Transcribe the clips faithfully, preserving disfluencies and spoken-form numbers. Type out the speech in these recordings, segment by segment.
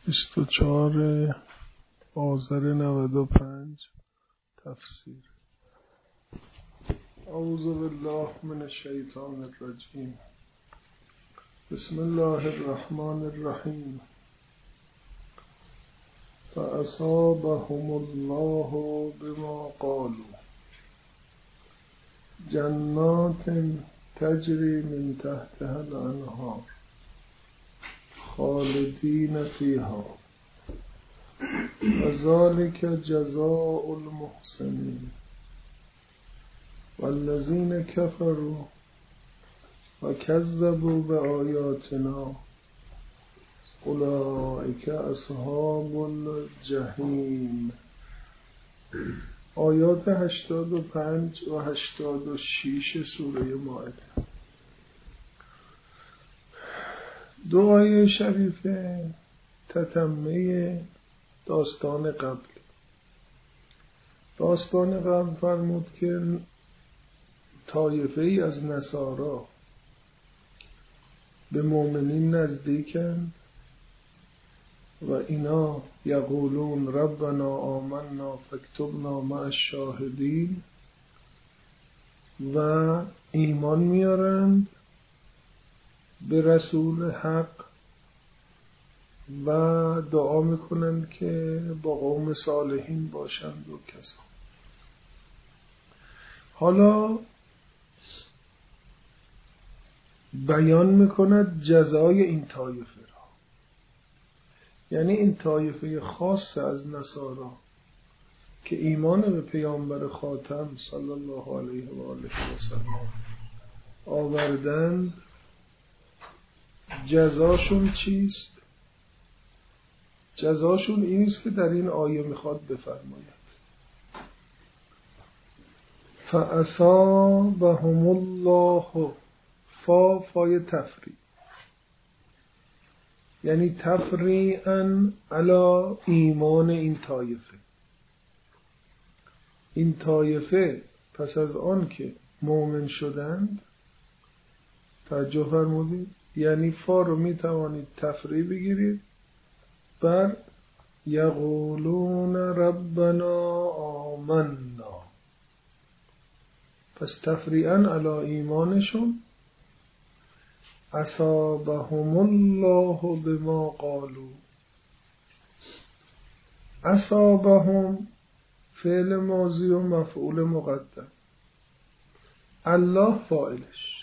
بیست و چهار آذر نود و پنج تفسیر. اعوذ بالله من الشیطان الرجیم. بسم الله الرحمن الرحیم. فأصابهم الله بما قالوا جنات تجری من تحتها الانهار خالدین فیها وذلک جزاء المحسنین والذین کفروا وکذبوا بآیاتنا اولئک اصحاب الجحیم. آیات هشتاد و پنج و هشتاد و شش سوره مائده. دو آیه شریفه تتمه داستان قبل. داستان قبل فرمود که طایفه ای از نصارا به مؤمنین نزدیکند و اینا یقولون ربنا آمنا فاکتبنا مع الشاهدین و ایمان میارند به رسول حق و دعا میکنند که با قوم صالحین باشند و کسا. حالا بیان میکند جزای این طایفه را، یعنی این طایفه خاص از نصارا که ایمان به پیامبر خاتم صلی الله علیه و آله و سلم آوردند، جزاشون چیست؟ جزاشون اینست که در این آیه میخواد بفرماید فأصابهم الله، فا فای تفریع، یعنی تفریعاً علی ایمان این طایفه. این طایفه پس از آن که مؤمن شدند، توجه فرمودید، یعنی فا رو می توانید تفریع بگیرید بر یقولون ربنا آمنا، پس تفریعاً علی ایمانشون اصابهم الله بما قالوا. اصابهم فعل ماضی و مفعول مقدم، الله فاعلش.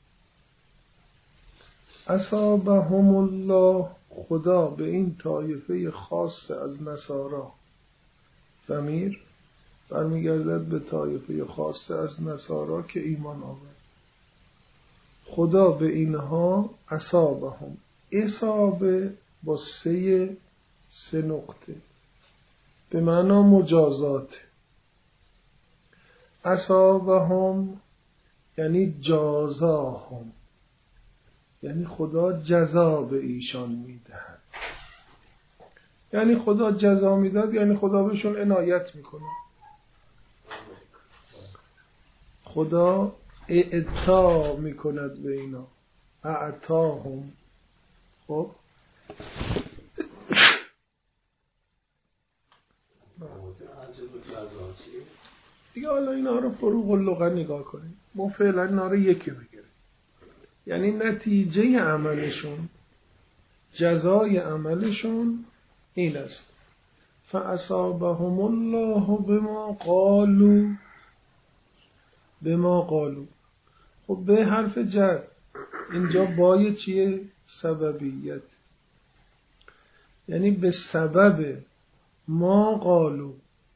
اصابهم الله، خدا به این طایفه خاص از نصارا، ضمیر برمیگردد به طایفه خاص از نصارا که ایمان آورد. خدا به اینها اصابهم، اصابه با سه سه نقطه به معنا مجازات. اصابهم یعنی جازاهم، یعنی خدا جزا به ایشان میدهد. یعنی خدا جزا میداد، یعنی خدا بهشون عنایت میکنه. خدا اعطا میکند به اینا، اعطاهم. خب دیگه حالا اینا رو فروغ اللغه نگاه کنیم. ما فعلا اینا رو یکی بگیریم، یعنی نتیجه عملشون، جزای عملشون این است. فاصابهم الله بما قالوا. بما قالوا، خب به حرف جر اینجا بای چیه؟ سببیت، یعنی به سبب ما قالوا.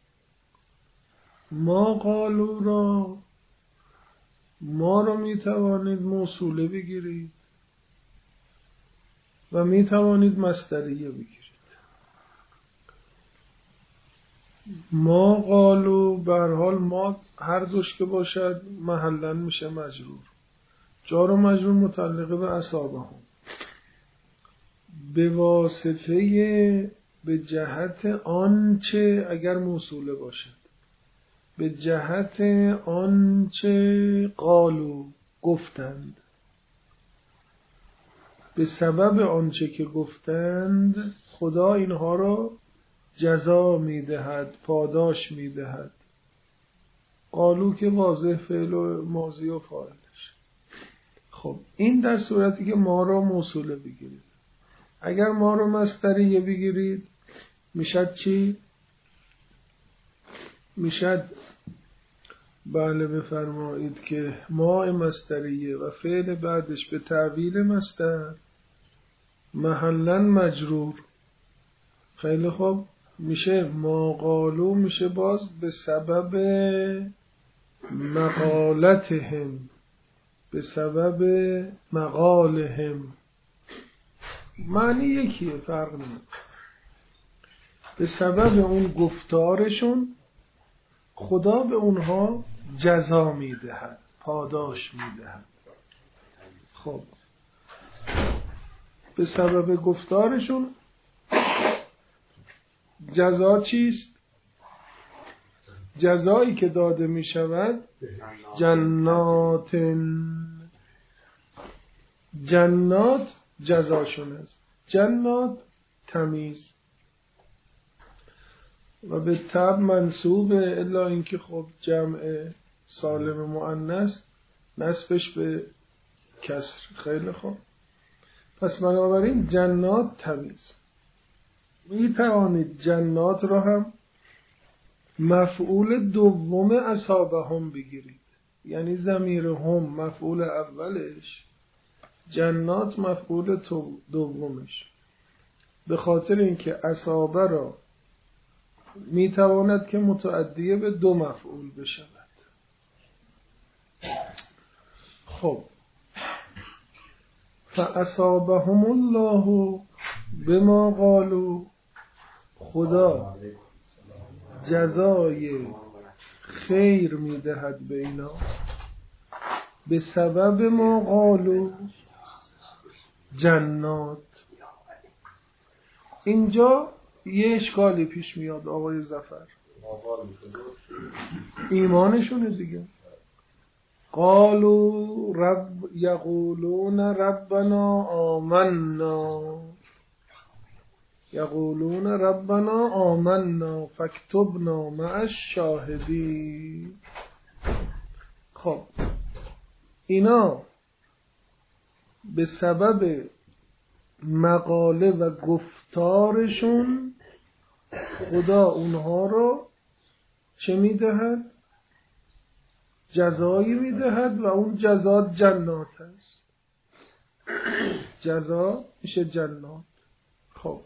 ما قالوا را ما رو می توانید موصوله بگیرید و می توانید مصدریه بگیرید. ما قالوا به هر حال ما هر دوش که باشد محلن میشه مجرور، جار و مجرور متعلقه به اصابهم، به واسطه به جهت آنچه اگر موصوله باشد، به جهت آنچه قالوا گفتند، به سبب آنچه که گفتند خدا اینها رو جزا میدهد، پاداش میدهد. قالو که واضح فعل و ماضی و فاعلش. خب این در صورتی که ما رو موصوله بگیرید. اگر ما رو مصدریه بگیرید میشد چی؟ میشد بله بفرمایید که ما مصدریه و فعل بعدش به تعویل مصدر محلا مجرور. خیلی خوب، میشه ما قالو، میشه باز به سبب مقالتهم، به سبب مقالهم. معنی یکیه، فرق نمیکنه. به سبب اون گفتارشون خدا به اونها جزا میدهد، پاداش میدهد. خب به سبب گفتارشون جزا چیست؟ جزایی که داده می شود جنات. جنات جزاشون است. جنات تمیز و به طبع منصوبه، الا اینکه خب جمع سالم مؤنث نسبش به کسر. خیلی خوب، پس بنابراین جنات تمیز. می توانید جنات را هم مفعول دوم اصابهم بگیرید، یعنی ضمیر هم مفعول اولش، جنات مفعول دومش، به خاطر اینکه اصابه را می تواند که متعدیه به دو مفعول بشود. خب فاصابهم الله بما قالوا، خدا جزای خیر میدهد به اینا به سبب ما قالوا جنات. اینجا یه اشکالی پیش میاد آقای ظفر، ایمانشونه دیگه. قالوا رب یقولون ربنا آمنا، یقولون ربنا آمنا فاکتبنا مع الشاهدین. خب اینا به سبب مقاله و گفتارشون خدا اونها رو چه میدهد؟ جزایی میدهد و اون جزا جنات است. جزا میشه جنات. خب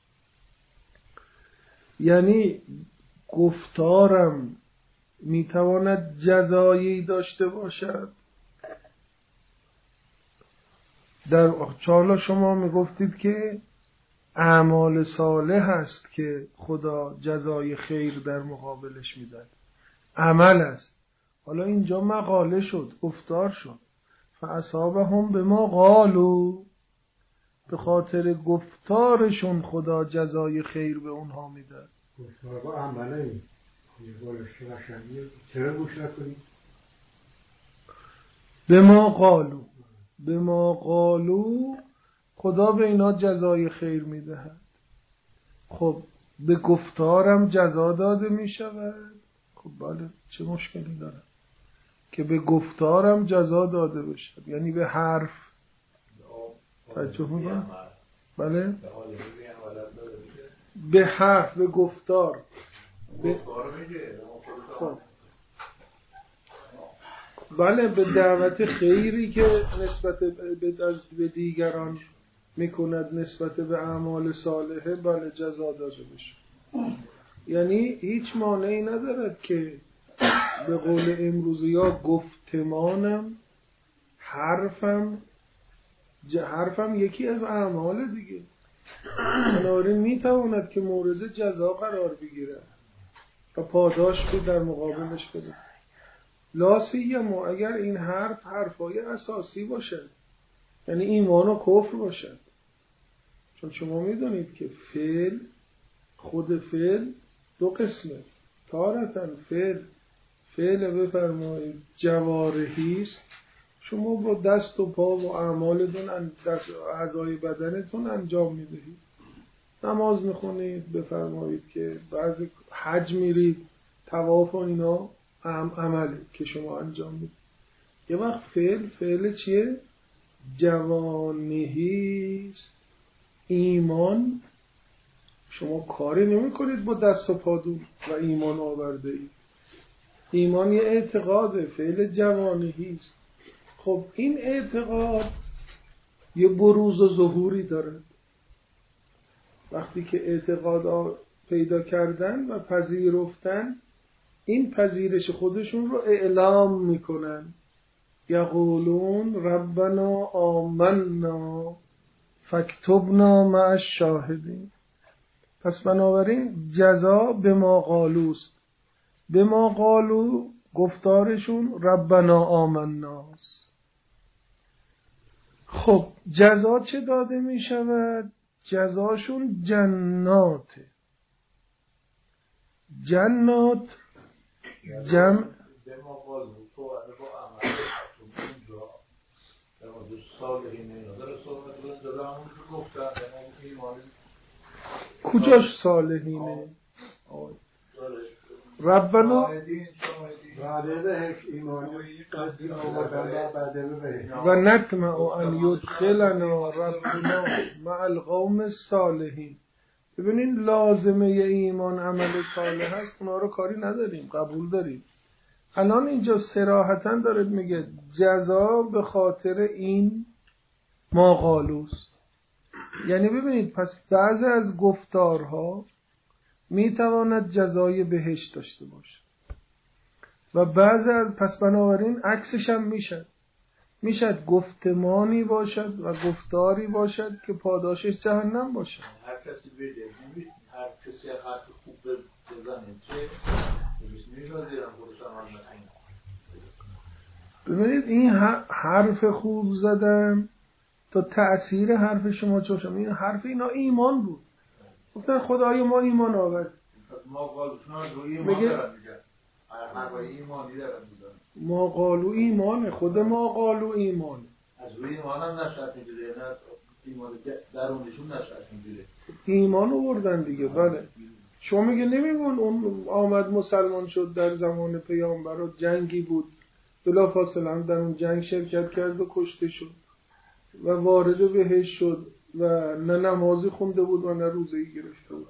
یعنی گفتارم میتواند جزایی داشته باشد. در چالا شما میگفتید که اعمال صالح هست که خدا جزای خیر در مقابلش میدهد، عمل است. حالا اینجا مقاله شد، گفتار شد. فاصابهم بما قالوا، به خاطر گفتارشون خدا جزای خیر به اونها میده. گفتار عمله چرا گوش نکنی؟ بما قالوا، بما قالوا خدا به اینا جزای خیر میدهد. خب به گفتارم جزا داده میشود. خب بله، چه مشکلی داره که به گفتارم جزا داده بشد؟ یعنی به حرف توجه می‌کنید؟ بله، به حرف، به گفتار، به خب بله، به دعوت خیری که نسبت به دیگران میکند، نسبت به اعمال صالحه، بله جزا داده بشه. یعنی هیچ مانعی ندارد که به قول امروزی ها گفتمانم، حرفم حرفم یکی از اعمال دیگه، بنابراین میتواند که مورد جزا قرار بگیره و پاداش به در مقابلش بده. لا سیما اگر این حرف حرفای اساسی باشد، یعنی ایمان و کفر باشد. چون شما میدونید که فعل، خود فعل دو قسمه. تارتاً فعل فعل بفرمایید جوارحی است، شما با دست و پا و اعمالتون دست اعضای بدنتون انجام میدهید. نماز میخونید، بفرمایید که بعضی حج میرید، طواف و اینا هم عمله که شما انجام میدید. یه وقت فعل فعل چیه؟ جوانهی است. ایمان شما کاری نمی کنید با دست و پادون و ایمان آورده اید. ایمان یه اعتقاده، فعل جوانهی است. خب این اعتقاد یه بروز و ظهوری داره. وقتی که اعتقاد پیدا کردن و پذیرفتن، این پذیرش خودشون رو اعلام میکنن. یقولون ربنا آمنا فاکتبنا مع الشاهدین. پس بنابراین جزا به ما قالوست. به ما قالو گفتارشون ربنا آمناست. خب جزا چه داده می شود؟ جزاشون جناته. جنات جمع به ما قالو تو با عمل اونجا در مورد صالحین اینا داره صحبت رو داره همون که گفتن به ما ایمانی کجاش صالحینه؟ ربنا و نطمع ان یدخلنا ربنا مع القوم الصالحین. ببینین لازمه ایمان عمل صالح هست، اونا رو کاری نداریم، قبول داریم. الان اینجا صراحتاً داره میگه جزا به خاطر این ما قالوست. یعنی ببینید پس بعضی از گفتارها میتواند جزای بهشت داشته باشه و بعضی از پس بنابراین عکسش هم میشد. میشد گفتمانی باشد و گفتاری باشد که پاداشش جهنم باشد. هر کسی بده نمیشه، هر کسی حرف خوب بزنه چه ببینید این حرف خوب زدن تا تأثیر حرف شما چه شما. این حرف اینا ایمان بود. گفتن خدای ما ایمان آورد. ما قالوشنا روی ایمان دارن میگن. هر وای ایمانی دارن میگن. ما قالو ایمانه. خود ما قالو ایمانه. از روی ایمان هم نشأت میگیره، نه ایمان درونشون نشأت میگیره. ایمان آوردن دیگه. بله. شما میگه نمیگون اون آمد مسلمان شد در زمان پیامبر و جنگی بود، بلافاصله هم در اون جنگ شرکت کرد و کشته شد و وارد بهشت شد و نه نمازی خونده بود و نه روزه‌ای گرفته بود.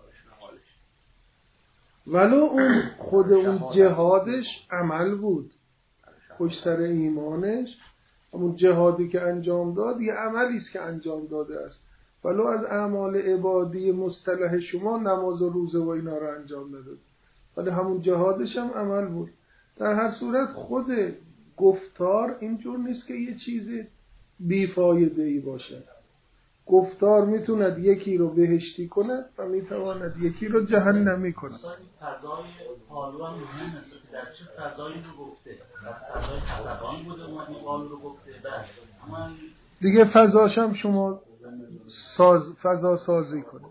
ولو اون خود اون جهادش عمل بود، پشت سر ایمانش همون جهادی که انجام داد یه عملی است که انجام داده است. ولو از اعمال عبادی مصطلح شما نماز و روزه و اینا رو انجام نداد، ولی همون جهادش هم عمل بود. در هر صورت خود گفتار اینجور نیست که یه چیز بیفایده‌ای باشه. گفتار میتوند یکی رو بهشتی کند و میتواند یکی رو جهنمی کند. مثلا فضای حالو هم مهم است که در چه فضایی رو گفته. فضای خطبان بوده اومدی حال رو گفته. اما دیگه فضاش هم شما ساز فضا سازی کنید.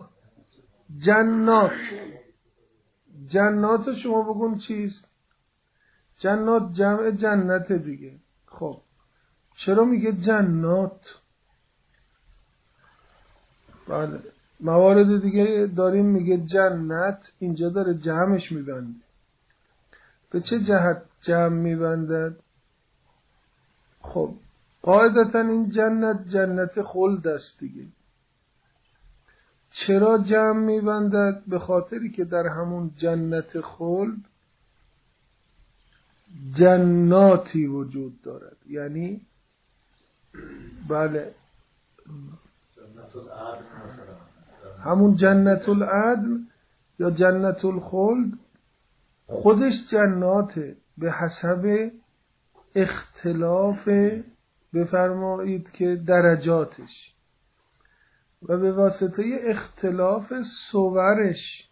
جنات جنات شما بگون چیست؟ جنات جمع جنت دیگه. خب چرا میگه جنات؟ بله موارد دیگه داریم میگه جنت، اینجا داره جمعش میبنده. به چه جهت جمع میبندد؟ خب قاعدتا این جنت جنت خلد است دیگه. چرا جمع میبندد؟ به خاطری که در همون جنت خلد جناتی وجود دارد. یعنی بله همون جنت العدن یا جنت الخلد خودش جناته به حسب اختلاف بفرمایید که درجاتش و به واسطه اختلاف صورش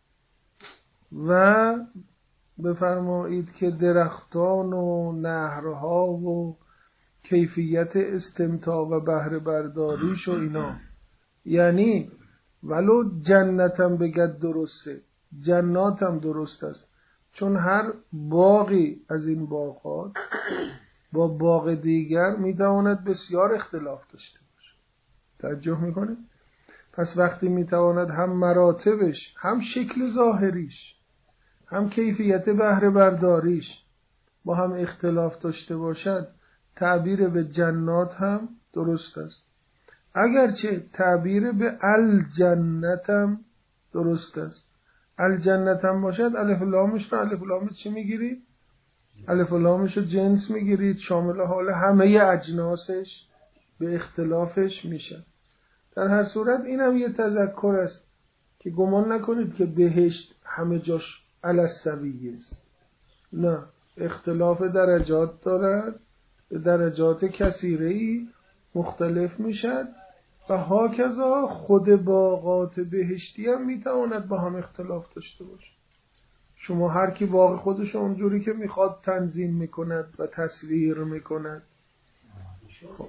و بفرمایید که درختان و نهرها و کیفیت استمتاع و بهره برداریش و اینا. یعنی ولو جنتم بگد درسته، جناتم درست است، چون هر باغی از این باغات با باغ دیگر میتواند بسیار اختلاف داشته باشه. توجه میکنه؟ پس وقتی میتواند هم مراتبش، هم شکل ظاهریش، هم کیفیت بهره برداریش با هم اختلاف داشته باشد، تعبیر به جنات هم درست است. اگرچه تعبیر به الجنت هم درست است. الجنت هم باشد الف لامش رو الف لامش چی میگیرید؟ الف لامش رو جنس میگیرید، شامل حال همه اجناسش به اختلافش میشه. در هر صورت این هم یه تذکر است که گمان نکنید که بهشت همه جاش الستویه است. نه، اختلاف درجات دارد، به درجات کثیره‌ای مختلف میشد و هاکذا خود باغات بهشتی هم میتواند با هم اختلاف داشته باشه. شما هر کی باغ خودش اونجوری که میخواد تنظیم میکند و تصویر میکند. خب.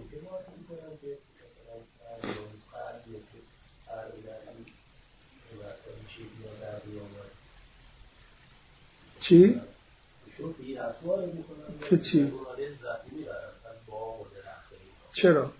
چی؟ که چی؟ چرا؟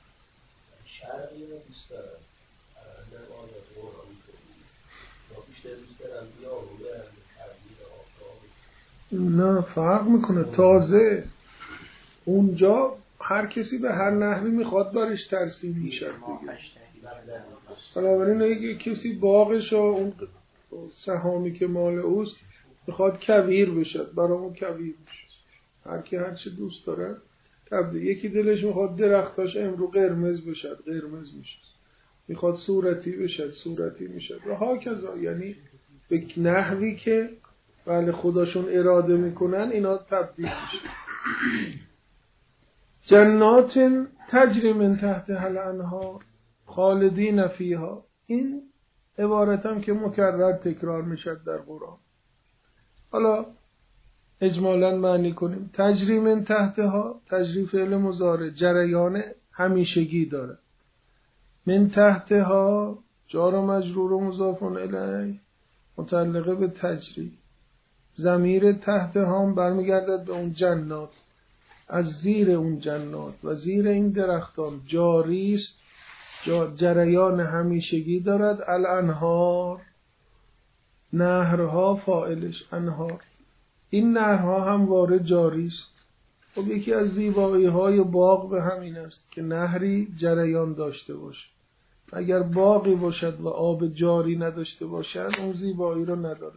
نه فرق میکنه. تازه اونجا هر کسی به هر نحوی میخواد برش ترسیم میشه دیگه. بنابراین اگه کسی باغش و اون سهامی که مال اوست میخواد کویر بشد، برای اون کویر بشد. هر کی هر چه دوست داره تبدیل. یکی دلش میخواد درختاش امرو قرمز بشد، قرمز میشه. میخواد صورتی بشد، صورتی میشد و ها کذا. یعنی به نحوی که بله خداشون اراده میکنن اینا تبدیل میشه. جنات تجری من تحتها الانهار خالدین فیها. این عبارت هم که مکرر تکرار میشد در قرآن. حالا اجمالاً معنی کنیم. تجری من تحتها، تجری فعل مضارع جریان همیشگی داره. من تحتها جار و مجرور و مضاف الیه متعلقه به تجری. ضمیر تحتها هم برمیگردد به اون جنات. از زیر اون جنات و زیر این درختان جاری است، جریان همیشگی دارد. الانهار، نهرها فاعلش انهار. این نهرها هم وارد جاری است. خب یکی از زیبایی های باغ به همین است که نهری جریان داشته باشه. اگر باغی باشد و آب جاری نداشته باشد اون زیبایی رو نداره.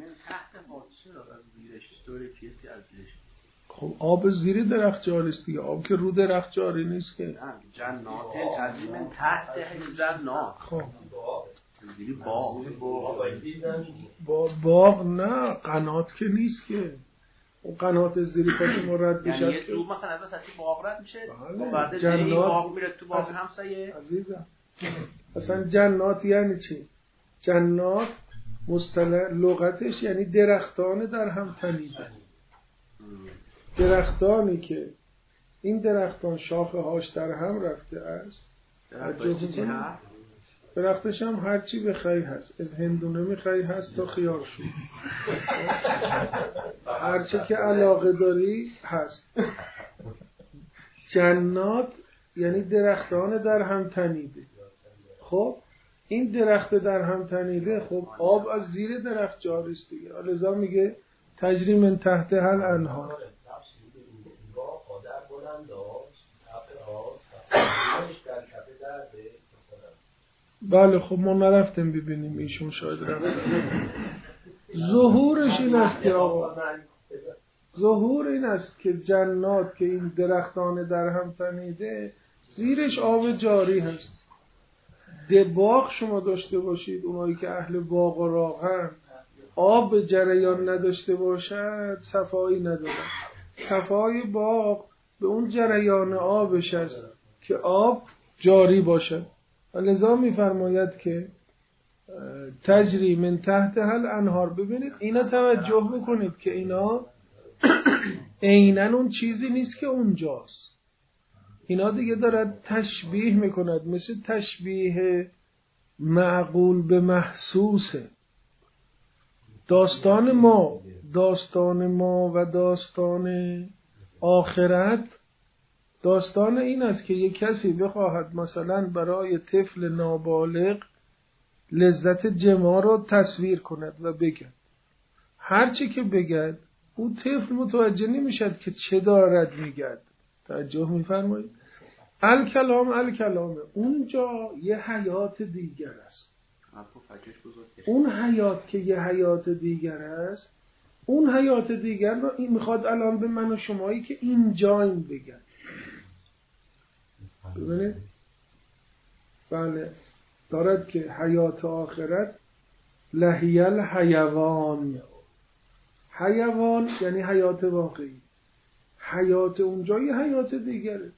خب آب زیر درخت جاری است دیگه. آب که رو درخت جاری نیست که. جنات تجری من تحت جنات. خب زیر باغ. با باغ نه، قنات که نیست که. اون قنات زیر پاش مرد بشه. یعنی یه رو مثلا از اصلی باغ رد میشه و بعد جنات باغ میره تو باغ همسایه. عزیزم اصلا جنات یعنی چی؟ جنات مصطلح لغتش یعنی درختان در هم تنیده. درختانی که این درختان شاخه هاش در هم رفته است. درختش هم هرچی بخوای هست. از هندونه میخوای هست تا خیار شد. هرچی که علاقه داری هست. جنات یعنی درختان در هم تنیده. خب این درخت در هم تنیده، خب آب از زیر درخت جاری است دیگه. لذا میگه تجری من تحتها الانهار. بله خب ما نرفتیم ببینیم، ایشون شاید رفتن. ظهورش این است که آقا ظهور این است که جنات که این درختان در هم تنیده زیرش آب جاری هست. ده باغ شما داشته باشید، اونایی که اهل باغ و راغن، آب جریان نداشته باشد صفایی ندارد. صفای باغ به اون جریان آبش است که آب جاری باشد. و لذا می‌فرماید که تجری من تحتها الانهار. ببینید اینا توجه بکنید که اینا عیناً اون چیزی نیست که اونجاست. اینا دیگه دارد تشبیه میکند، مثل تشبیه معقول به محسوسه. داستان ما داستان ما و داستان آخرت داستان این است که یک کسی بخواهد مثلا برای طفل نابالغ لذت جماع رو تصویر کند و بگد، هرچی که بگد اون طفل متوجه نمیشد که چه دارد میگد. توجه میفرمایید؟ الکلام الکلام اونجا یه حیات دیگر است. اون حیات که یه حیات دیگر است، اون حیات دیگر رو این میخواد الان به من و شمایی که اینجاییم بگن. ببینید؟ بله دارد که حیات آخرت لحیل حیوان، حیوان یعنی حیات واقعی، حیات اونجا یه حیات دیگره.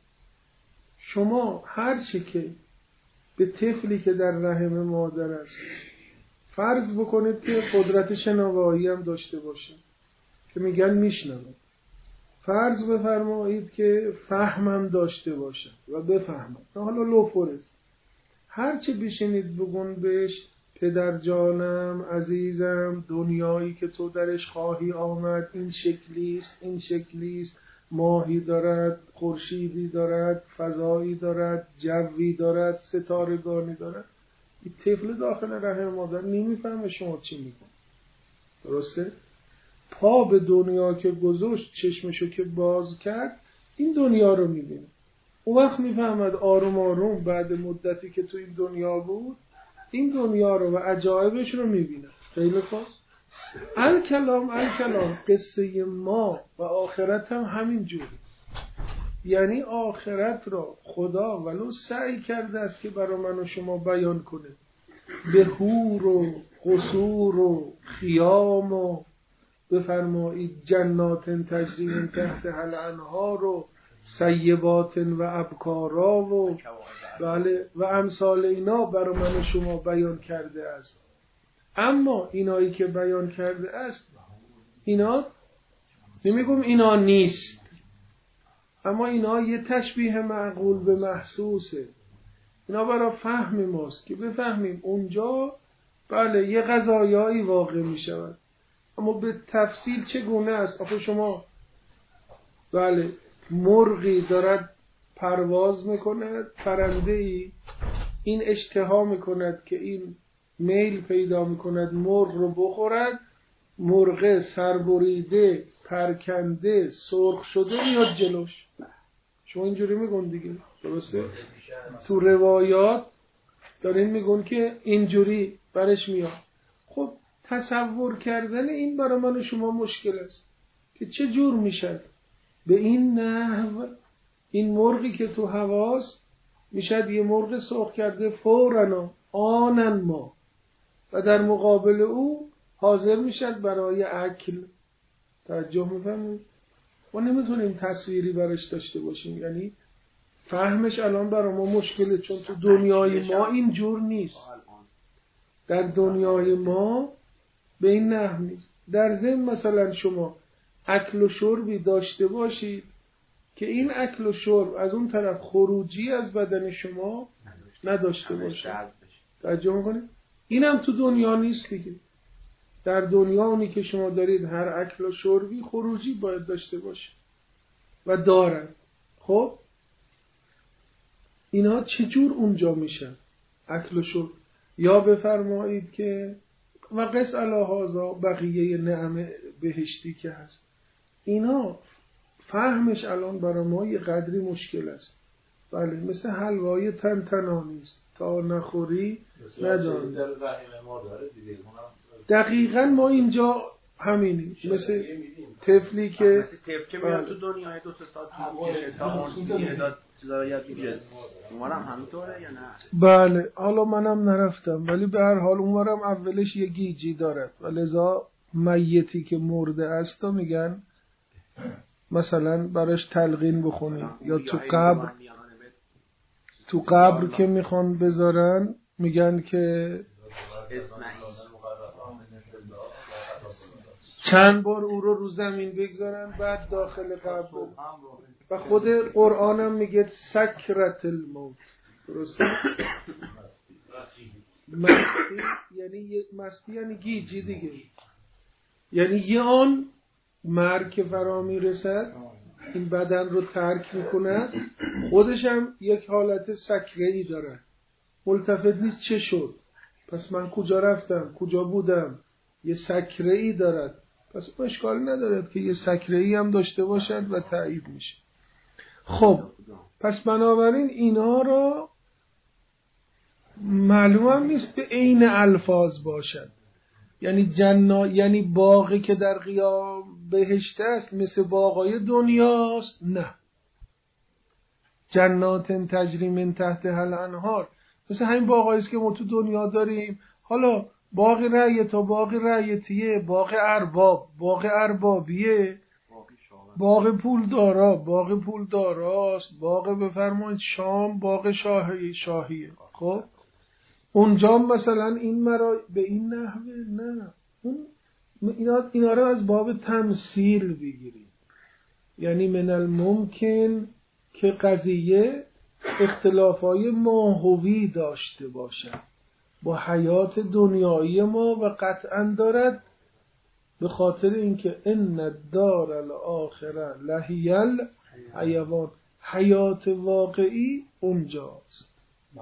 شما هر چی که به طفلی که در رحم مادر است فرض بکنید که قدرت شنوایی هم داشته باشه که میگن میشنوه، فرض بفرمایید که فهمم داشته باشه و بفهمم، حالا لوفورز هر چی بشینید بگون بهش پدر جانم عزیزم دنیایی که تو درش خواهی آمد این شکلیست این شکلیست، ماهی دارد، خورشیدی دارد، فضایی دارد، جوی دارد، ستارگانی دارد، این طفل داخل رحم مادر نمیفهمه شما چی میگن. درسته؟ پا به دنیا که گذاشت چشمشو که باز کرد این دنیا رو میبینه. اون وقت میفهمد آروم آروم بعد مدتی که تو این دنیا بود این دنیا رو و عجایبش رو میبینه. خیلی خوب. الکلام الکلام قصه ما و آخرت هم همین جوری، یعنی آخرت را خدا ولو سعی کرده است که برای من و شما بیان کنه، به حور و قصور و خیام و بفرمایید جنات تجری من تحتها الانهار و سیبات و ابکارا و بله و امثال اینا برای من و شما بیان کرده است. اما اینایی که بیان کرده است اینا نمیگم اینا نیست، اما اینا یه تشبیه معقول به محسوسه، اینا برای فهم ماست که بفهمیم اونجا بله یه قضایایی واقع می شود، اما به تفصیل چگونه است. آخه شما بله مرغی دارد پرواز میکند، پرنده‌ای این اشتها میکند که این میل پیدا میکند مرغ رو بخورد، مرغ سربریده پرکنده سرخ شده میاد جلوش. شما اینجوری میگن دیگه، درسته؟ تو روایات دارین میگن که اینجوری برش میاد. خب تصور کردن این برای من و شما مشکل است که چه جور میشد به این نحو این مرغی که تو هواست میشد یه مرغ سرخ کرده فوراً آنن ما و در مقابل او حاضر میشد برای اکل. توجه میفهمید؟ ما نمیتونیم تصویری برش داشته باشیم، یعنی فهمش الان برای ما مشکله، چون تو دنیای ما اینجور نیست، در دنیای ما به این نحو نیست. در ضمن مثلا شما اکل و شربی داشته باشید که این اکل و شرب از اون طرف خروجی از بدن شما نداشته باشه. توجه میکنید؟ اینم تو دنیا نیست دیگه. در دنیا اونی که شما دارید هر اکل و شربی خروجی باید داشته باشه و دارد. خب اینا چجور اونجا میشن اکل و شرب؟ یا بفرمایید که و قس علی هذا بقیه نعم بهشتی که هست، اینا فهمش الان برای ما یه قدری مشکل است. بله مثل حلوای تن تنانی است، تا نخوری ندانی. دقیقاً ما اینجا همینی، مثل طفلی که مثل طفل که میاد تو دنیای دو تا ساعت میشه تا اون دیگه داد چیزا یاد میگیره. اونورم همینطوره یا نه؟ بله حالا منم نرفتم ولی به هر حال اونورم اولش یه گیجی دارد و لذا میتی که مرده است و میگن مثلا براش تلقین بخونی یا تو قبر تو قبر که میخوان بذارن میگن که چند بار او رو رو زمین بگذارن بعد داخل قبر. و خود قرآن هم میگه سکرت الموت. درسته؟ مستی یعنی مستی یعنی گیجی دیگه، یعنی یه آن مرگ که فرا میرسد این بدن رو ترک میکنه خودش هم یک حالت سکره‌ای داره، ملتفت نیست چه شد، پس من کجا رفتم، کجا بودم، یه سکره‌ای دارد. پس اون اشکالی ندارد که یه سکره‌ای هم داشته باشد و تایید میشه. خب پس بنابراین اینا را معلوم هم نیست به عین الفاظ باشد. یعنی جنا یعنی باغی که در قیام بهشت است مثل باغای دنیاست؟ نه. جنات تجری من تحتها الانهار مثل همین باغایی است که ما تو دنیا داریم. حالا باغ رعیت و باغ رعیتیه، باغ ارباب، باغ اربابیه، باغ پولدارا، باغ پولداراست، باغ بفرمایید شام، باغ شاهی شاهیه. خب اونجا مثلا این مرا به این نحوه نه، اون اینا, اینا رو از باب تمثیل بگیریم. یعنی من الممکن که قضیه اختلافای ماهوی داشته باشد با حیات دنیایی ما و قطعا دارد، به خاطر اینکه ان الدار الاخره لهی الحیوان، حیات واقعی اونجاست.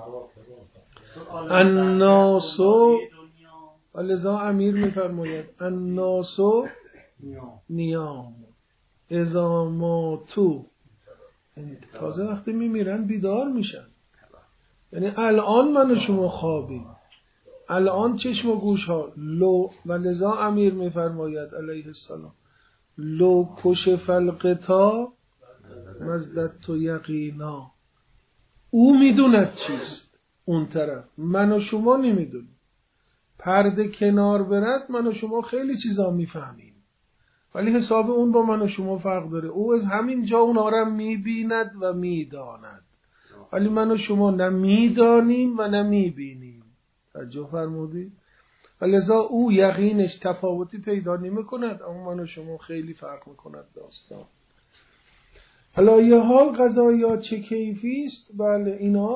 الناس ولذا امیر میفرماید الناس نیام اذا ماتوا، تازه وقتی میمیرن بیدار میشن. یعنی الان من و شما خوابیم، الان چشم و گوش ها لو، ولذا امیر میفرماید علیه السلام لو کشف الغطا مزددت یقینا. او میدوند چیست اون طرف، من و شما نمیدونیم. پرده کنار برد من و شما خیلی چیزا میفهمیم، ولی حساب اون با من و شما فرق داره. او از همین جا اونا را میبیند و میداند، ولی من و شما نه میدانیم و نه میبینیم. توجه فرمودید؟ ولذا او یقینش تفاوتی پیدا نمی کند، اما من و شما خیلی فرق میکند داستان. حالا یه حال قضایا چه کیفی است؟ بله اینا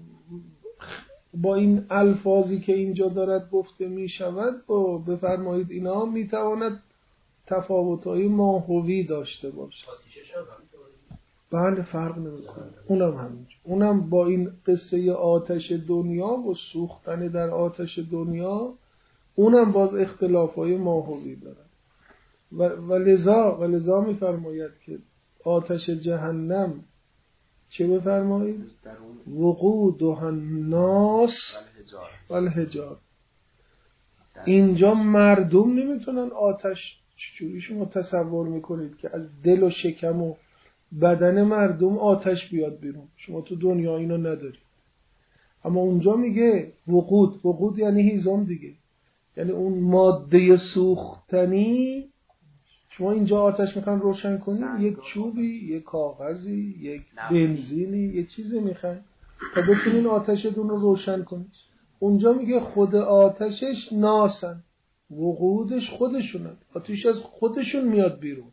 با این الفاظی که اینجا دارد گفته می شود و بفرمایید اینا می تواند تفاوت‌های ماهوی داشته باشد. بله فرق نمی‌کنه. اونم همینجا. اونم با این قصه آتش دنیا و سوختن در آتش دنیا اونم باز اختلاف‌های ماهوی دارد. و ولذا ولذا می‌فرماید که آتش جهنم چه بفرمایید؟ وقودها الناس والحجار. اینجا مردم نمیتونن آتش، چجوری شما تصور میکنید که از دل و شکم و بدن مردم آتش بیاد بیرون؟ شما تو دنیا اینو ندارید. اما اونجا میگه وقود، وقود یعنی هیزم دیگه، یعنی اون ماده سوختنی. شما اینجا آتش میخوان روشن کنید، یک چوبی، یک کاغذی، یک بنزینی، یک چیزی میخوان تا بتونین آتشتون رو روشن کنید. اونجا میگه خود آتشش ناسن، وقودش خودشونن، آتش از خودشون میاد بیرون.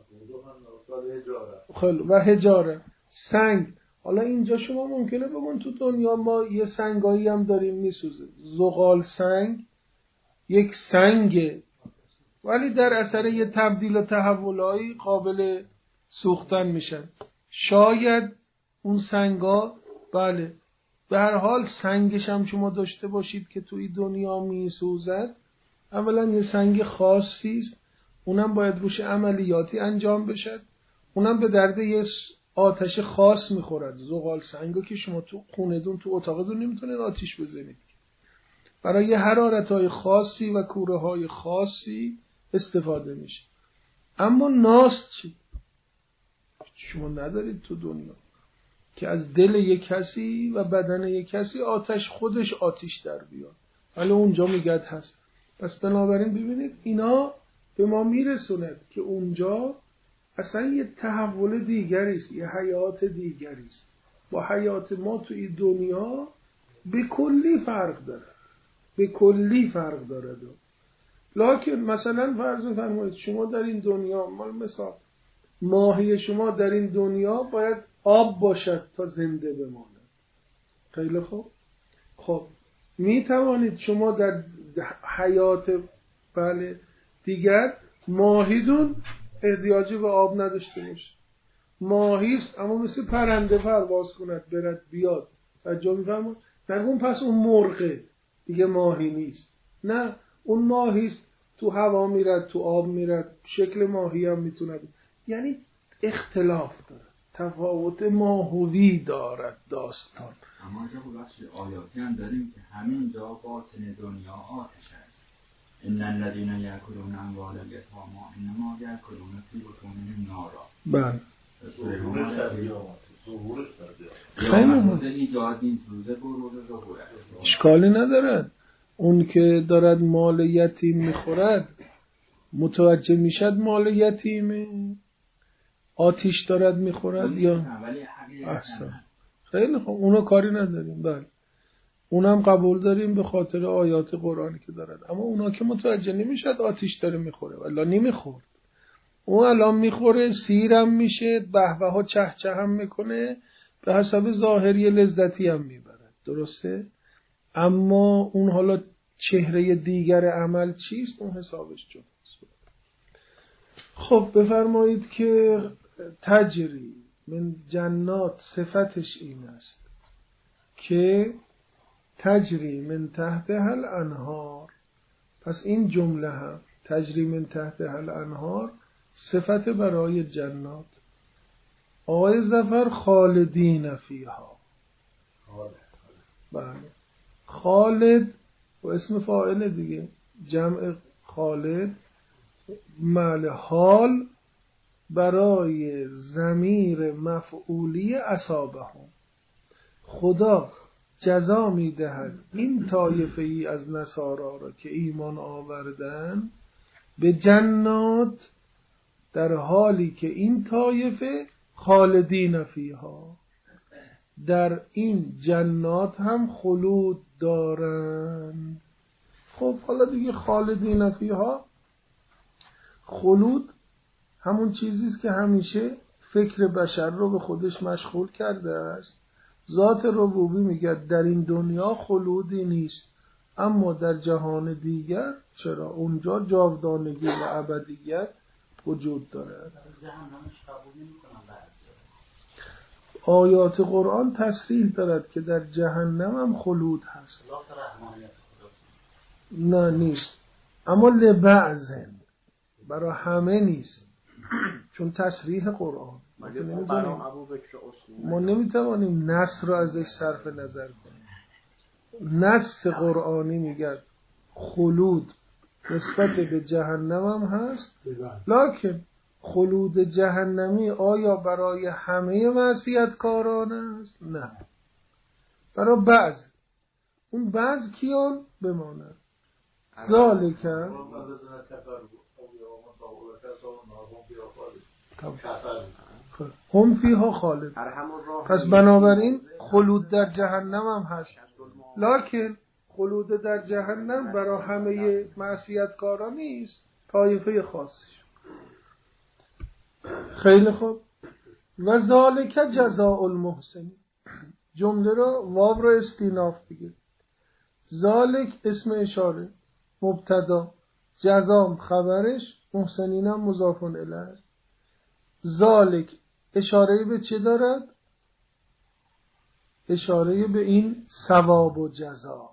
خیلی و حجاره، سنگ. حالا اینجا شما ممکنه بگون تو دنیا ما یه سنگایی هم داریم میسوزه، زغال سنگ یک سنگه، ولی در اثر یه تبدیل و تحولایی قابل سوختن میشن. شاید اون سنگا، بله به هر حال سنگش هم شما داشته باشید که توی دنیا میسوزد. اولا یه سنگ خاصی است، اونم باید روش عملیاتی انجام بشد، اونم به درد یه آتش خاص میخورد. زغال سنگو که شما تو خونه‌دون تو اتاقتون نمیتونید آتیش بزنید، برای حرارت‌های خاصی و کوره‌های خاصی استفاده میشه. اما ناس چی؟ شما ندارید تو دنیا که از دل یک کسی و بدن یک کسی آتش خودش آتش در بیاد، ولی اونجا میگد هست. پس بنابراین ببینید اینا به ما میرسوند که اونجا اصلا یه تحول دیگری است، یه حیات دیگری است. با حیات ما تو این دنیا به کلی فرق داره، به کلی فرق داره. لکن مثلا فرض فرمایید شما در این دنیا، مال مثال ماهی شما در این دنیا باید آب باشد تا زنده بماند. خیلی خوب. خب می توانید شما در حیات بله دیگر ماهیدون احتیاجی به آب نداشته باشه، ماهیست اما مثل پرنده پرواز کند برد بیاد توجه می‌فرمایید. نگون پس اون مرغه دیگه ماهی نیست، نه اون ماهیست تو هوا میرد تو آب میرد، شکل ماهی هم میتونه، یعنی اختلاف داره، تفاوت ماهوی دارد داستان. اما اینجا بخشی آیاتی هم داریم که همین جا باطن دنیا آتش است. ان الذين ياكلون اموال اليتامى انما ياكلون في بطونهم نارا. بله. اشکالی ندارد. اون که دارد مال یتیم میخورد متوجه میشد مال یتیمه، آتیش دارد میخورد یا احسن. خیلی خوب، اونو کاری نداریم. بله اونم قبول داریم به خاطر آیات قرآنی که دارد، اما اونا که متوجه نمیشد آتیش داره میخوره، والا نمیخورد. اون الان میخوره سیرم میشه، بهبه ها چه چه هم میکنه، به حسب ظاهری لذتی هم میبرد، درسته؟ اما اون حالا چهره دیگر عمل چیست؟ اون حسابش جداست. خب بفرمایید که تجری من جنات صفتش این است که تجری من تحت هل انهار. پس این جمله هم تجری من تحت هل انهار صفت برای جنات. آقای ظفر خالدین فیها. بله خالد و اسم فاعل دیگه، جمع خالد. معنی حال برای ضمیر مفعولی اصابهم. خدا جزا میدهد این طایفه ای از نصارا را که ایمان آوردن به جنات، در حالی که این طایفه خالدین فیها، در این جنات هم خلود دارند. خب حالا دیگه خالدین فیها، خلود همون چیزیست که همیشه فکر بشر رو به خودش مشغول کرده است. ذات ربوبی میگه در این دنیا خلودی نیست، اما در جهان دیگر چرا؟ اونجا جاودانگی و ابدیت وجود داره. آیات قرآن تصریح دارد که در جهنم هم خلود هست. نه نیست، اما لبعضن، برای همه نیست، چون تصریح قرآن. ما نمیتوانیم نص را ازش صرف نظر کنیم. نص قرآنی میگه خلود نسبت به جهنم هم هست، لکن خلود جهنمی آیا برای همه معصیتکاران است؟ نه، برای بعض. اون بعض کیان بماند؟ ذالک هم فیها خالد. پس بنابراین خلود در جهنم هم هست، لکن خلود در جهنم برای همه معصیتکاران نیست، طایفه خاصش. خیلی خوب. و ذالک جزاء المحسنین. جمله رو واو رو استیناف بگیر. ذالک اسم اشاره، مبتدا، جزام خبرش، محسنین هم مضاف الیه. ذالک اشاره به چه دارد؟ اشاره به این ثواب و جزا.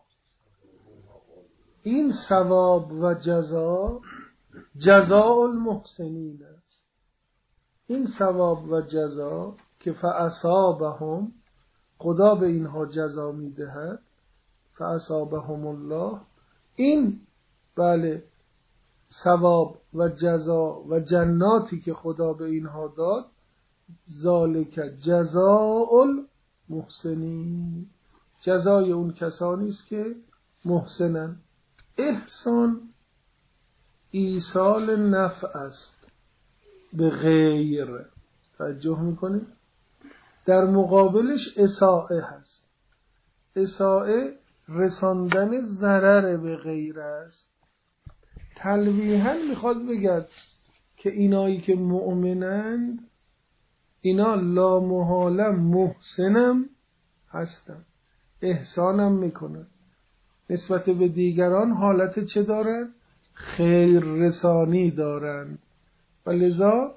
این ثواب و جزا جزاء المحسنین است. این ثواب و جزا که فاصابهم، خدا به اینها جزا میدهد، فاصابهم الله، این بله ثواب و جزا و جناتی که خدا به اینها داد، ذالک جزاء المحسنین، جزای اون کسانی است که محسنن. احسان ایصال نفع است به غیر، توجه میکنید؟ در مقابلش اساءه هست. اساءه رساندن ضرر به غیر است. تلویحاً میخواد بگه که اینایی که مؤمنند اینا لا محاله محسنم هستن، احسانم میکنن، نسبت به دیگران حالت چه دارن؟ خیر رسانی دارن، و لذا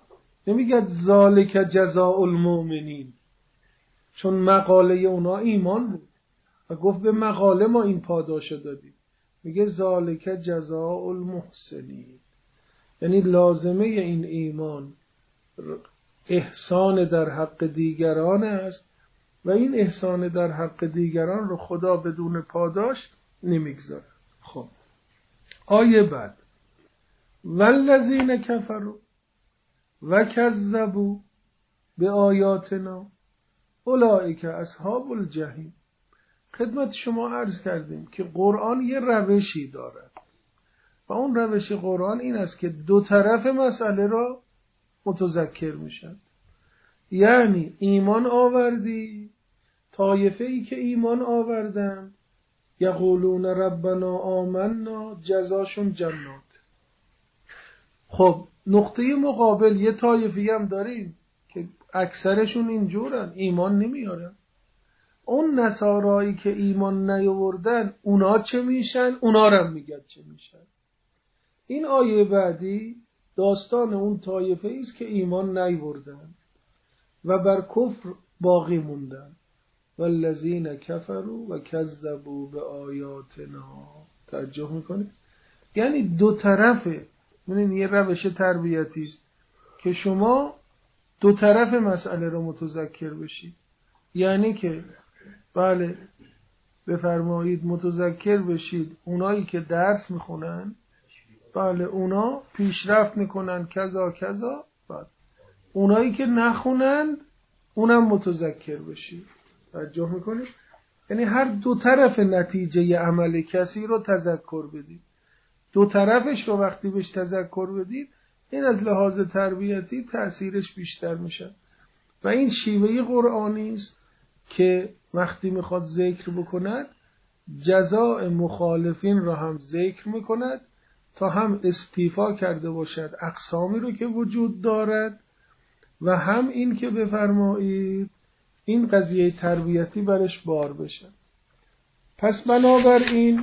نمیگه ذالک جزاء المؤمنین، چون مقاله اونا ایمان بود و گفت به مقاله ما این پاداشو دادیم. میگه ذالک جزاء المحسنین، یعنی لازمه این ایمان احسان در حق دیگران است و این احسان در حق دیگران رو خدا بدون پاداش نمیگذاره. خب آیه بعد والذین کفروا و کذبوا بآیاتنا اولئک اصحاب الجحیم. خدمت شما عرض کردیم که قرآن یه روشی دارد و اون روش قرآن این است که دو طرف مسئله را متذکر میشن. یعنی ایمان آوردی، طایفه ای که ایمان آوردن یقولون ربنا آمنا، جزاشون جنات. خب نقطه مقابل یه طایفه هم داریم که اکثرشون اینجورن، ایمان نمیارن. اون نصارایی که ایمان نیاوردن اونا چه میشن؟ اونا رو میگن چه میشن. این آیه بعدی داستان اون طایفه است که ایمان نیاوردن و بر کفر باقی موندن. والذین کفروا و کذبوا بآیاتنا. توجه میکنید؟ یعنی دو طرفه. ببینید یه روش تربیتی است که شما دو طرف مسئله رو متذکر بشید. یعنی که بله بفرمایید متذکر بشید اونایی که درس میخونن، بله اونا پیشرفت میکنن کذا کذا، بله اونایی که نخونن اونم متذکر بشید. توجه میکنید؟ یعنی هر دو طرف نتیجه عمل کسی رو تذکر بدید. دو طرفش رو وقتی بهش تذکر بدید این از لحاظ تربیتی تأثیرش بیشتر میشه. و این شیوه قرآنی است که وقتی میخواد ذکر بکند جزاء مخالفین را هم ذکر میکند تا هم استیفا کرده باشد اقسامی رو که وجود دارد و هم این که بفرمایید این قضیه تربیتی برش بار بشه. پس بنابراین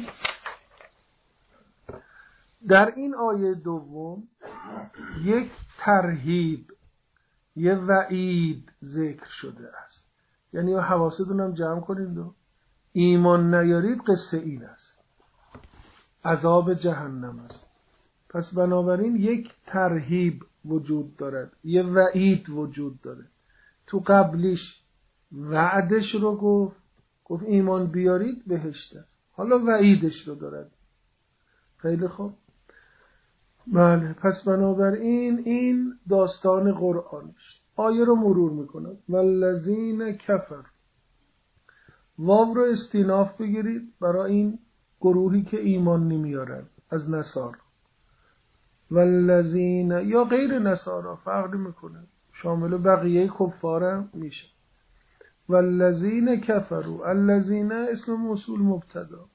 در این آیه دوم یک ترهیب، یه وعید ذکر شده است. یعنی حواستون هم جمع کنید و ایمان نیارید قصه این است، عذاب جهنم است. پس بنابراین یک ترهیب وجود دارد، یه وعید وجود داره. تو قبلیش وعدش رو گفت، گفت ایمان بیارید بهشت است. حالا وعیدش رو دارد. خیلی خوب. بله پس بنابراین این داستان قرآنش. آیه رو مرور میکنم. والذین کفر، واو رو استیناف بگیرید برای این گروهی که ایمان نمیارن از نصارا. والذین یا غیر نصارا فرق میکنه، شامل بقیه کفار میشه. والذین کفروا، الذین اسم موصول مبتدا،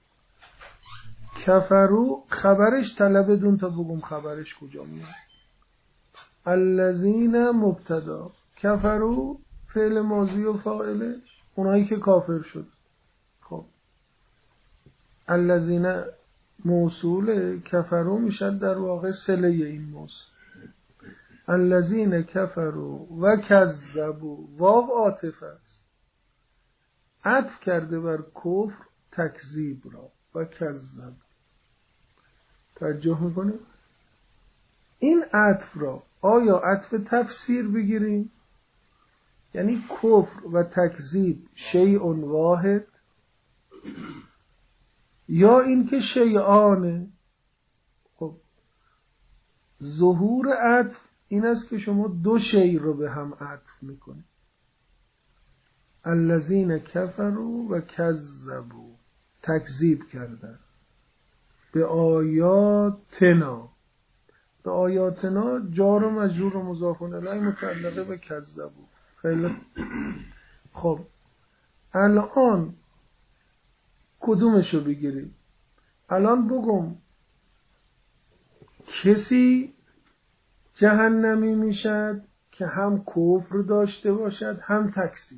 کفروا خبرش طلب دون تا بگم خبرش کجا میاد. الذین مبتدا، کفروا فعل ماضی و فاعلش اونایی که کافر شد. خب الذین موصول، کفروا میشد در واقع صله این موصول. الذین کفروا و کذبوا، واو عاطفه است، عطف کرده بر کفر تکذیب را و کذب. توجه میکنید؟ این عطف را آیا عطف تفسیر بگیریم؟ یعنی کفر و تکذیب شیء واحد، یا اینکه شیئانه؟ خب ظهور عطف این است که شما دو شیء رو به هم عطف میکنید. الذین کفروا و کذبوا، تکذیب کردن به آیاتنا. به آیاتنا جار و مجرور و مضاف الیه متعلقه به کذبوا. خیلی خب الان کدومشو بگیریم؟ الان بگم کسی جهنمی میشد که هم کفر داشته باشد هم تکذیب.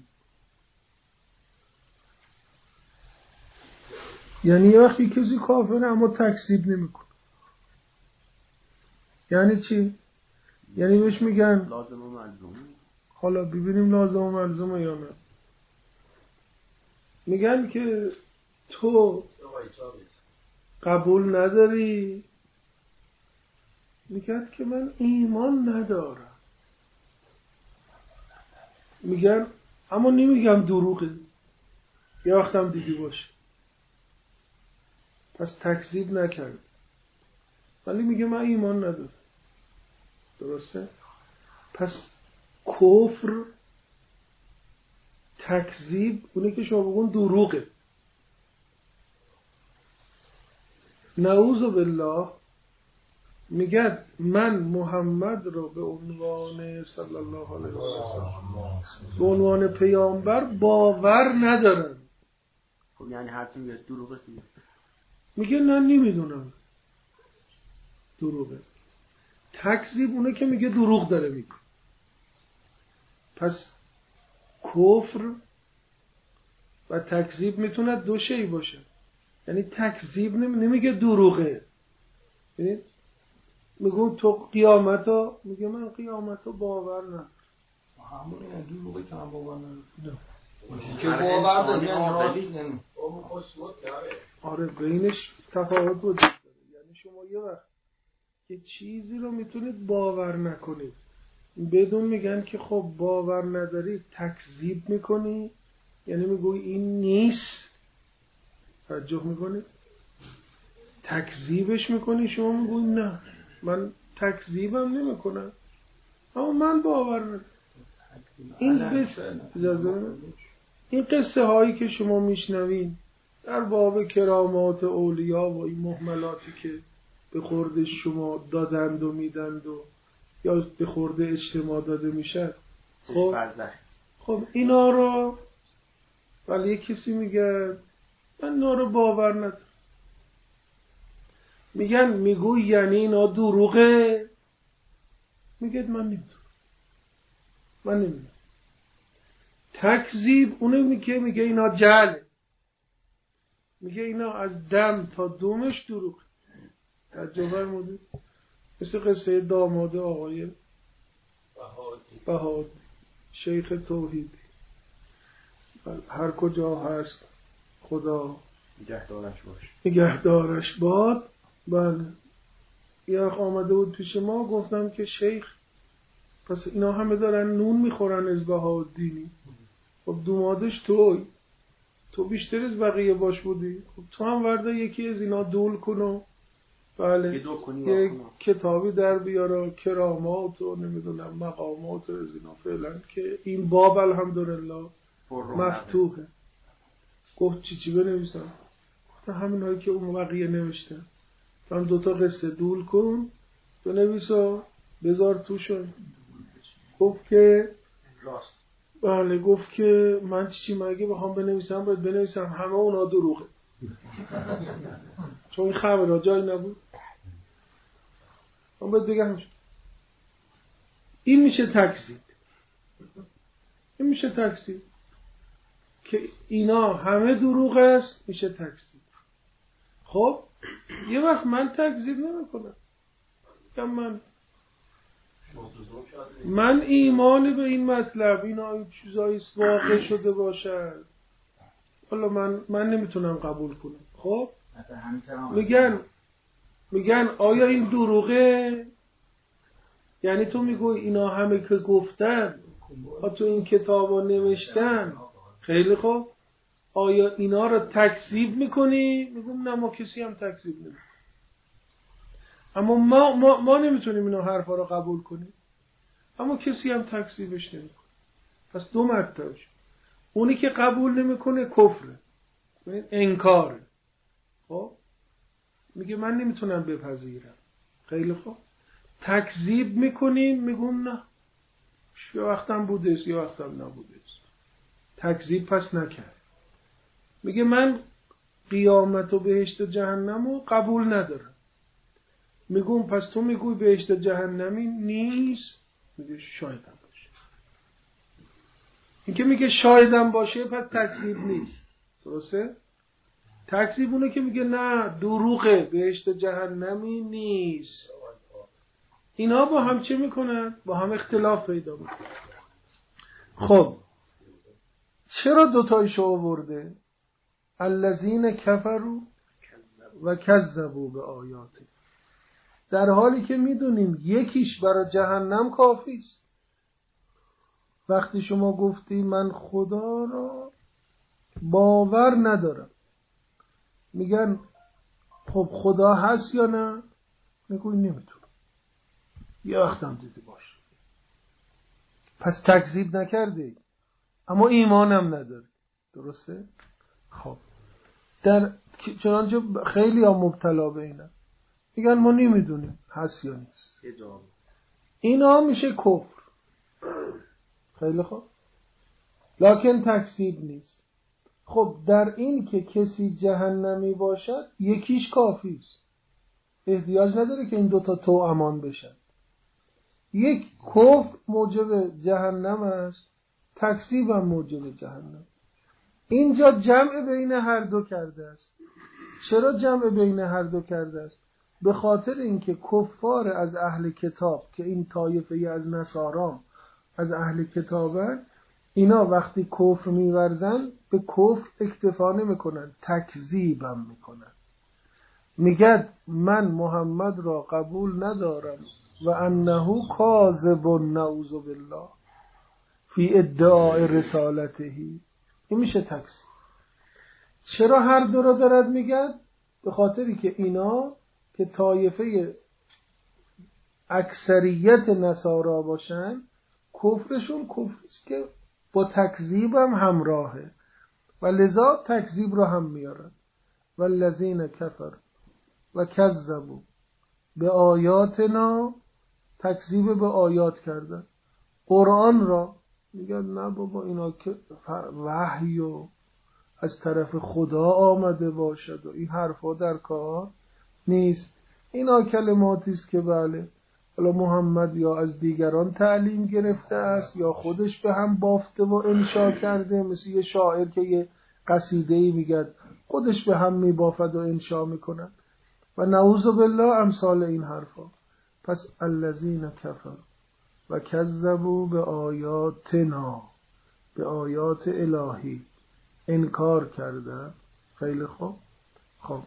یعنی وقتی کسی کافره اما تکذیب نمیکنه، یعنی چی؟ یعنی بهش میگن لازم و ملزوم. حالا ببینیم لازم و ملزومه یا نه. میگن که تو قبول نداری، میگن که من ایمان ندارم. میگن اما نمیگم دروغه، یه وقتم دیدی باشه، پس تکذیب نکرد، ولی میگه من ایمان ندارم. درسته؟ پس کفر، تکذیب، اونه که شما بگون دروغه. نعوذ بالله میگه من محمد رو به عنوان صلی الله علیه و سلم به عنوان پیامبر باور ندارم. خب یعنی هر چی میگه دروغه دیگه. میگه نه نمیدونم دروغه. تکذیب اونه که میگه دروغ داره میگه. پس کفر و تکذیب میتونه دو شی باشه. یعنی تکذیب نمیگه دروغه، یعنی میگم تو قیامتا، میگه من قیامتا باور ندارم. همون دروغی که من باور ندارم که باور دارم یعنی راست نمی اون خصوص داره. آره بینش تفاوت وجود داره. یعنی شما یه وقت که چیزی رو میتونید باور نکنید، بدون میگن که خب باور نداری تکذیب میکنی، یعنی میگوی این نیست. توجه میکنی؟ تکذیبش میکنی، شما میگوی نه من تکذیبم نمیکنم اما من باور ندارم. این قصه این قصه هایی که شما میشنوین در باب کرامات اولیا و این محملاتی که به خورد شما دادند و میدند و یا به خورد اجتماع داده میشد، خب خب اینا رو ولی یک کسی میگه من اینا رو باور ندارم، میگن میگوی یعنی اینا دروغه، میگه من نمیدونم من نمیدونم. تکذیب اونه میگه میگه اینا جهله، میگه اینا از دم تا دومش دروغه. تعجب فرمودید؟ مثل قصه داماد آقای بهادی شیخ توحیدی، هر کجا هست خدا نگهدارش باش نگهدارش باد. بله یه وقت آمده بود پیش ما، گفتم که شیخ پس اینا همه دارن نون میخورن از بهادینی، خب دومادش توی تو بیشتر از بقیه باش بودی، خب تو هم ورده یکی از اینا دول کنو. بله یک کتابی در بیارا کرامات و نمیدونم مقامات از اینا فعلا که این باب الحمدلله مفتوحه. گفت چی چی بنویسم؟ گفت همین هایی که اون بقیه نوشتن، هم دوتا قصه دول کن بنویسا بذار توشون. گفت که راست بله، گفت که من چی مگه بخوام بنویسم باید بنویسم همه اونا دروغه چون این خبرها جایی نبود. من باید بگم این میشه تکذیب، این میشه تکذیب که اینا همه دروغ است، میشه تکذیب. خب یه وقت من تکذیب نمی کنم، من من ایمانی به این مطلب اینا این چیزایی واقع شده باشد، حالا من من نمیتونم قبول کنم. خب میگن میگن آیا این دروغه؟ یعنی تو میگوی اینا همه که گفتن ها تو این کتابو نوشتن، خیلی خوب، آیا اینا رو تکذیب میکنی؟ میگم نه ما کسی هم تکذیب نمیکنیم، اما ما, ما, ما نمیتونیم اینا حرفا رو قبول کنیم، اما کسی هم تکذیبش نمیکنه. پس دو مرتبه شد. اونی که قبول نمیکنه کفره، انکاره. خب میگه من نمیتونم بپذیرم، خیلی خوب. تکذیب میکنیم، میگم نه یه وقتم بوده است یه وقتم نبوده است، تکذیب پس نکرد. میگه من قیامت و بهشت و جهنم رو قبول ندارم، میگم پس تو میگوی بهشت جهنمی نیست، میگه شایدم باشه. این که میگه شایدم باشه پس تکذیب نیست، درسته؟ تکذیب اونه که میگه نه دروغه بهشت جهنمی نیست، اینا با هم چه میکنن؟ با هم اختلاف پیدا میکنن. خب چرا دوتایشو آورده؟ الذین کفروا و کذبوا به آیاته، در حالی که میدونیم یکیش برای جهنم کافی است. وقتی شما گفتی من خدا را باور ندارم، میگن خب خدا هست یا نه؟ میگوی نمیتونم، یه وقتم دیدی باشه. پس تکذیب نکرده اما ایمانم نداره، درسته؟ خب در چنانچه خیلی ها مبتلا به اینه، میگن ما نمیدونیم هست یا نیست. اینا میشه کفر. خیلی خوب، لکن تکذیب نیست. خب در این که کسی جهنمی باشد یکیش کافی است، احتیاج نداره که این دوتا تو امان بشن. یک کفر موجب جهنم است، تکذیب هم موجب جهنم. اینجا جمع بین هر دو کرده است. چرا جمع بین هر دو کرده است؟ به خاطر اینکه کفار از اهل کتاب که این طایفه از نصارا از اهل کتابن، اینا وقتی کفر میورزن به کفر اکتفا نمیکنن، تکذیب هم میکنن. میگن من محمد را قبول ندارم و انه کاذب نعوذ بالله فی ادعاء رسالته. این میشه تکذیب. چرا هر دو را دارد میگن؟ به خاطری که اینا که طایفه اکثریت نصارا باشن، کفرشون کفرست که با تکذیب هم همراهه و لذا تکذیب را هم میارن. والذین کفر و کذبوا به آیاتنا، تکذیب به آیات کردن. قرآن را میگن نه بابا اینا که وحی و از طرف خدا آمده باشد و این حرفا در کار نیست. اینا کلماتی است که بله حالا محمد یا از دیگران تعلیم گرفته است یا خودش به هم بافته و انشا کرده، مثل یه شاعر که یه قصیده‌ای میگه خودش به هم میبافد و انشا میکنه و نعوذ بالله امثال این حرفا. پس الذین کفروا و کذبوا به آیاتنا، به آیات الهی انکار کرده. خیلی خوب. خب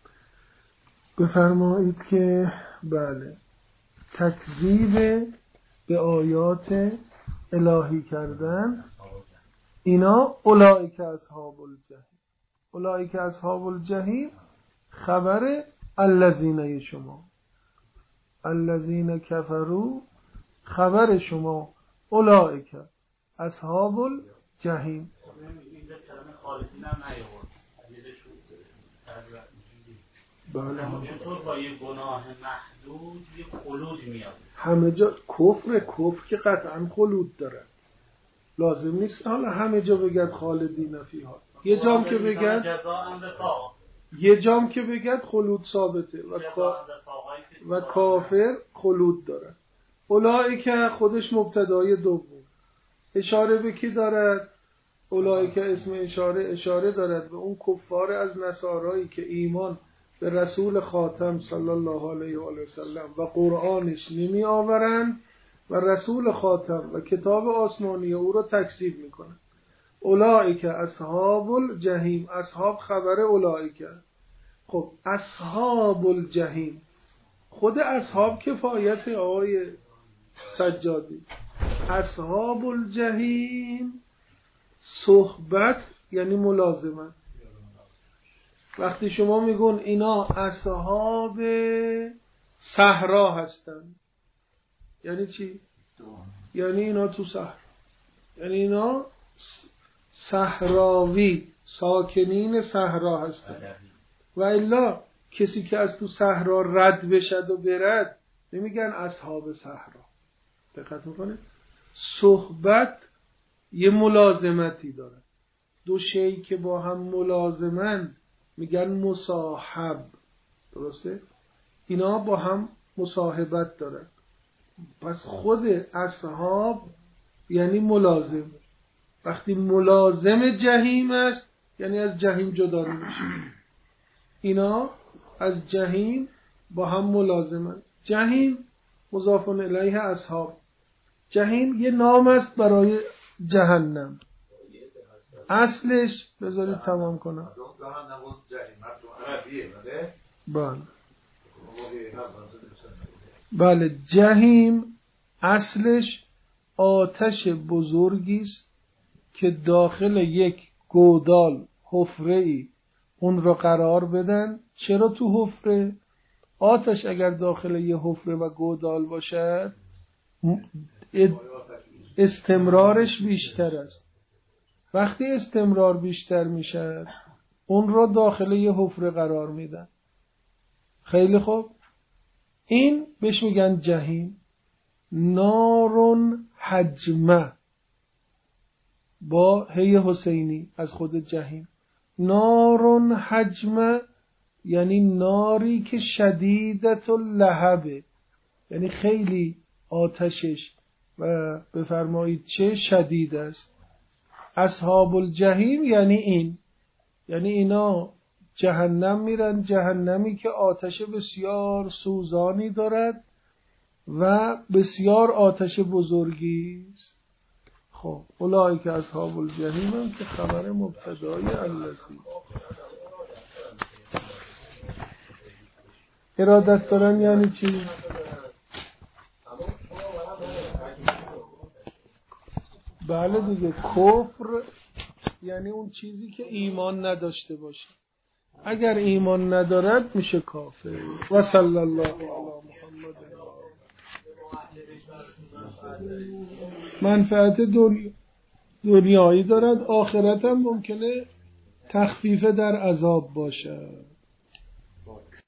بفرمایید که بله تکذیب به آیات الهی کردن، اینا اولئک اصحاب الجحیم. اولئک اصحاب الجحیم خبر الذین شما، الذین کفروا خبر شما، اولئک اصحاب الجحیم. اینجا کلمه خالدین هم نیاورد. بله. چطور با یه گناه محدود یه خلود میاد؟ همه جا کفر کفر که قطعا خلود داره، لازم نیست حالا همه جا بگد خالدین فیها. یه جام که بگد یه جام که بگد خلود ثابته و, کا... و کافر خلود داره. اولئک خودش مبتدای دوم اشاره به کی دارد؟ اولئک اسم اشاره اشاره دارد به اون کفار از نصارایی که ایمان به رسول خاتم صلی الله علیه و آله و سلم و قرآنش نمی آورند و رسول خاتم و کتاب آسمانی او را تکذیب میکنند. اولئک اصحاب الجحیم، اصحاب خبر اولئک. خب اصحاب الجحیم، خود اصحاب کفایت آقای سجادی. اصحاب الجحیم صحبت یعنی ملازمت. وقتی شما میگون اینا اصحاب صحرا هستن یعنی چی؟ یعنی اینا تو صحرا، یعنی اینا صحراوی ساکنین صحرا هستن. و الا کسی که از تو صحرا رد بشد و برد نمیگن اصحاب صحرا. دقت میکنه؟ صحبت یه ملازمتی داره. دو شی که با هم ملازمن میگن مصاحب، درسته؟ اینا با هم مصاحبت دارن. پس خود اصحاب یعنی ملازم. وقتی ملازم جهیم است یعنی از جهیم جدا نمیشه. اینا از جهیم با هم ملازمن. جهیم مضاف الیه اصحاب. جهیم یه نام است برای جهنم. اصلش بذارید تمام کنم. بله بله جهیم اصلش آتش بزرگی است که داخل یک گودال حفره‌ای اون رو قرار بدن. چرا تو حفره؟ آتش اگر داخل یه حفره و گودال باشد استمرارش بیشتر است. وقتی استمرار بیشتر میشه اون رو داخل یه حفره قرار میدن. خیلی خوب، این بهش میگن جهیم. نارون حجمه با هی حسینی از خود جهیم. نارون حجمه یعنی ناری که شدیدت اللهبه، یعنی خیلی آتشش و بفرمایید چه شدید است. اصحاب الجحیم یعنی این، یعنی اینا جهنم میرن، جهنمی که آتش بسیار سوزانی دارد و بسیار آتش بزرگی است. خب اولئک اصحاب الجحیم هم که خبر مبتدای الذی ارادت دارن. یعنی چی؟ بله دیگه، کفر یعنی اون چیزی که ایمان نداشته باشه. اگر ایمان ندارد میشه کافر. و صلی الله علی محمد. منفعت دنیا دنیایی دارد، آخرت هم ممکنه تخفیف در عذاب باشه.